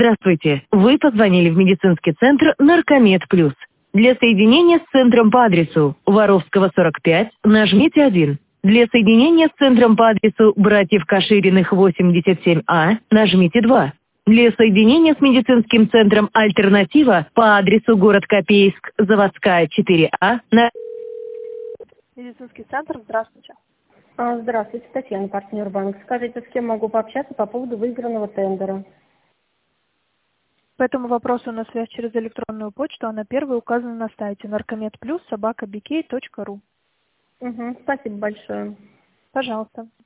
Здравствуйте. Вы позвонили в медицинский центр «Наркомед Плюс». Для соединения с центром по адресу Воровского, 45, нажмите 1. Для соединения с центром по адресу Братьев Кашириных, 87А, нажмите 2. Для соединения с медицинским центром «Альтернатива» по адресу город Копейск, Заводская, 4А, Медицинский центр, здравствуйте. Здравствуйте, Татьяна, партнер банк. Скажите, с кем могу пообщаться по поводу выигранного тендера? По этому вопросу на связь через электронную почту, она первая указана на сайте narcomed+, @bk.ru. Спасибо большое. Пожалуйста.